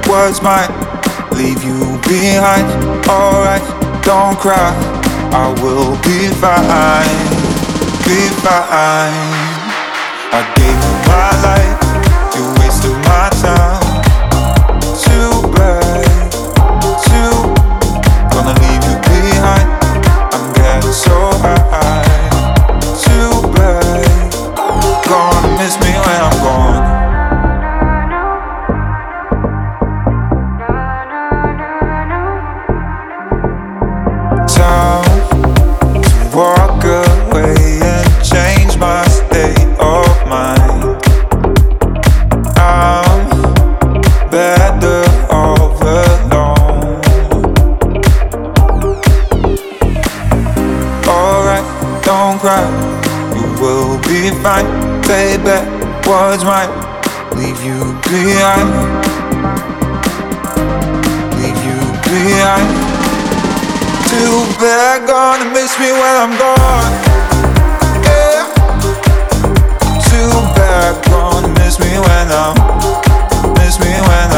what's mine, leave you behind. Alright, don't cry, I will be fine, be fine. I gave you my life, you wasted my time. Too bad, gonna leave you behind. I'm getting so high. Too bad, gonna miss me when I'm gone. Time to walk away and change my state of mind. I'm better all alone. Alright, don't cry, you will be fine. Baby, what's right, leave you behind. Leave you behind. Too bad, gonna miss me when I'm gone. Yeah. Too bad, gonna miss me when I'm